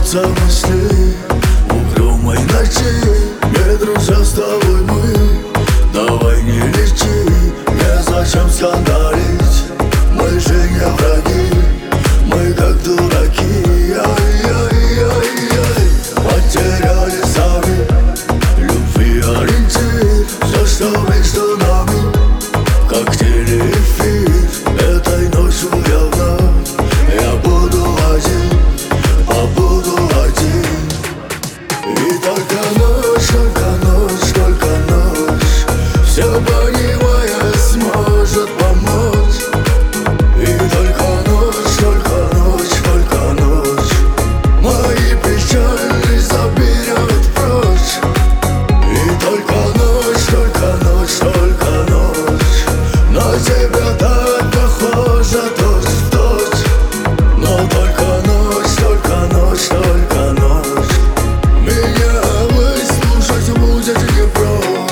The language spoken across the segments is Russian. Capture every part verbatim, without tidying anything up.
Кружатся мысли в угрюмой ночи. Не дружа с тобой мы, давай не лечи. Незачем скандалить, мы же не враги. Мы как дураки, ай-яй-яй-яй. Потеряли сами любви ориентир. Все, что между нами, как телеэфир. Этой ночью я вновь, я буду один, побуду один. И только ночь, только ночь, только ночь, все понимая, сможет помочь. И только ночь, только ночь, только ночь мои печали заберет прочь. И только ночь, только ночь, только ночь на тебя так похожа точь в точь. Но только ночь, только ночь, только ночь меня выслушать будет не прочь.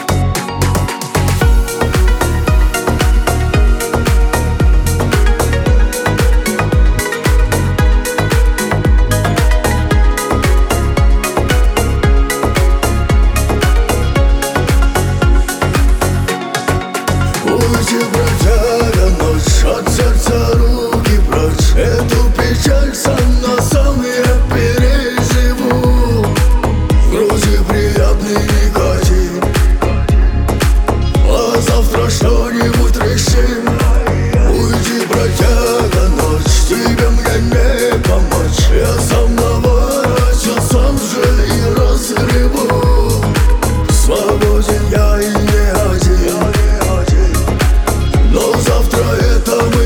Уйди, бродяга, ночь, от сердца руки прочь. Эту печаль сам на сам я переживу. В груди приятный никотин, а завтра что-нибудь решим. Уйди, бродяга, ночь, тебе мне не помочь. Я сам наворачу, сам же и разгребу. Свободен я и не один, но завтра это мы